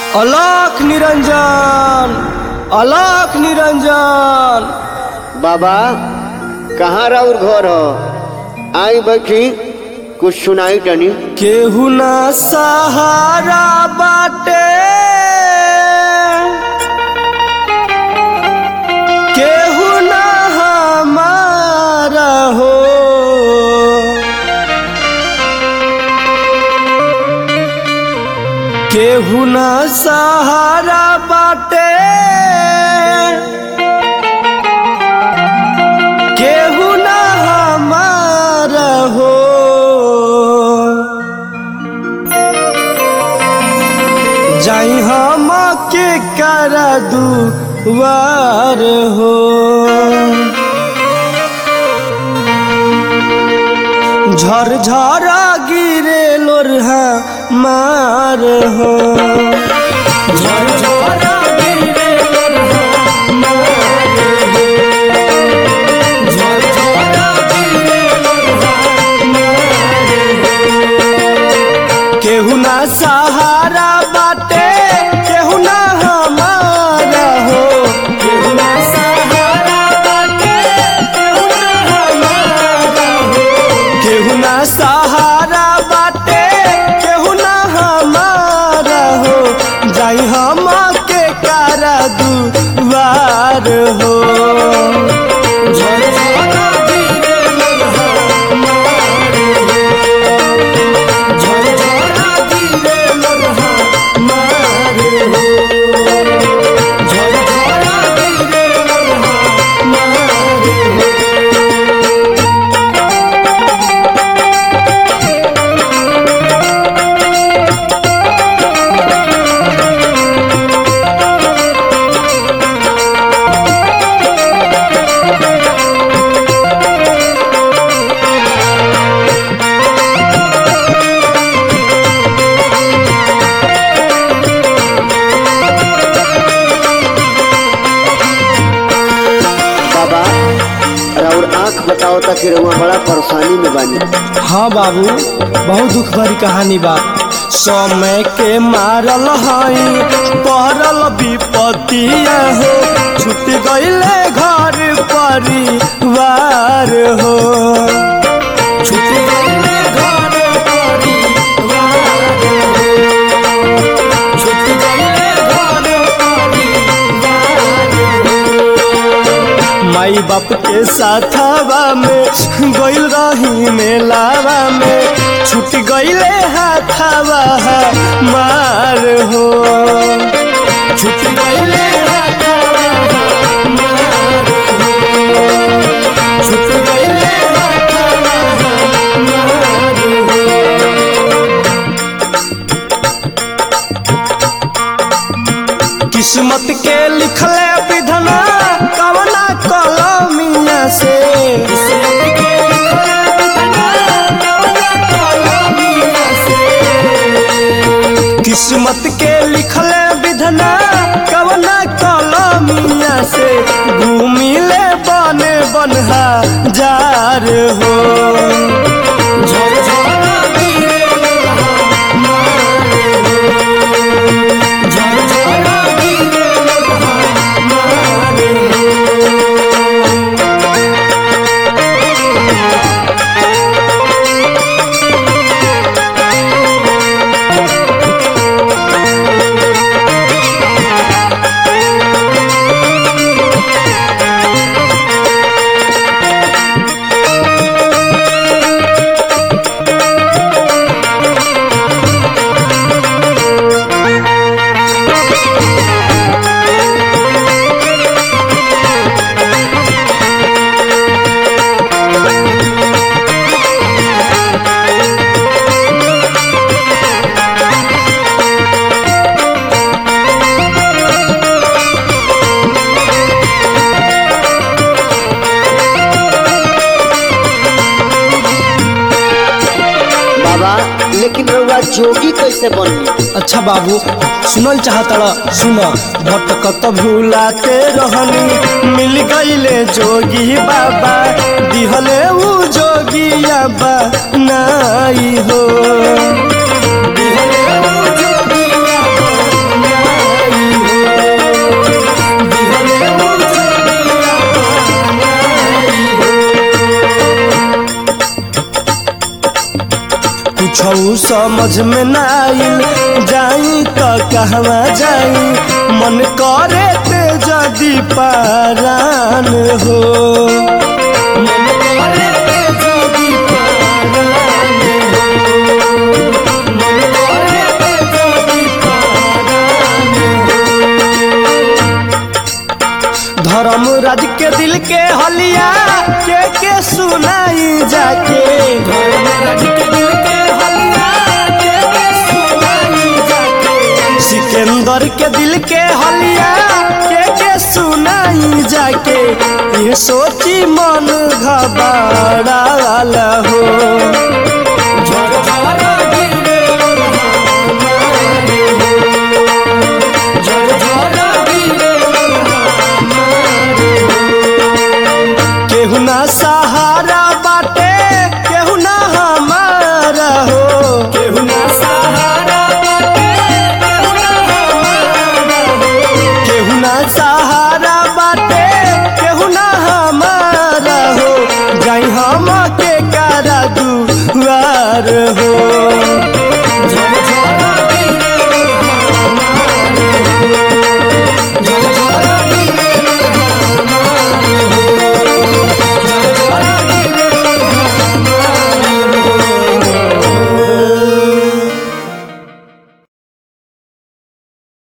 अलख निरंजन, अलख निरंजन। बाबा कहाँ राउर घर हो? आई बैठी कुछ सुनाई तनी। केहू ना सहारा बाटे, केहू ना हमारा हो। केहू ना सहारा बाटे, केहू ना हमारा हो। जाई हम के करा दुआर हो। झर झरा गिरे लोरहा मार हो। झर झरा गिरे लोरहा मार हो। झर झरा गिरे लोरहा मार हो। केहू ना सहारा बाटे, केहू ना हमारा हो। केहू ना सहारा बाटे, केहू ना हमारा हो। केहू ना सहारा बाटे, केहू ना हमारा हो। जाई हम के करा दुआर हो। झर झरा गिरे लोरहा मार हो। झर झरा गिरे लोरहा मार हो। झर झरा गिरे लोरहा मार हो। बाबा राउर आँख बताओ ता कि रउआ बड़ा परेशानी में बानी। हाँ बाबू, बहुत दुख भरी कहानी बा। समय के मारल हई पड़ल विपत्तिया हो। छूट गईले घर परिवार हो। छूट गईले घर परिवार हो। छूट गईले घर परिवार हो। माई बाप के साथवा में गइल रही मेलावा में। छूट गइले हाथवा मार हो। छूट गइले हाथवा मार हो। छूट गइले हाथवा मार हो। किस्मत के लिखले विधना कवना कलमिया से। किस्मत के लिखले विधना कवना कलमिया से। किस्मत के लिखले विधना कवना कलमिया से। घूमिले बने बनहा जार हो। झर झरा गिरे लोरहा मार हो। झर झरा गिरे लोरहा मार हो। लेकिन रउआ जोगी कैसे बनी? अच्छा बाबू सुनल चाहतड़ा सुन। भटकत भूलाते रहनी मिल गईले जोगी बाबा। दिहले ऊ जोगिया बा नाई हो। दिहले ऊ जोगिया बा कुछ समझ में ना आइल जाई तो कहवा जाई मन करे ते जदी पारान हो मन करे ते जदी पारान हो मन करे ते जदी पारान हो। धर्मराज के दिल के हलिया के सुनाई जाके धर्मराज के दिल के सिकंदर के दिल के हलिया के सुनाई जाके ये सोची मन घबराला हो।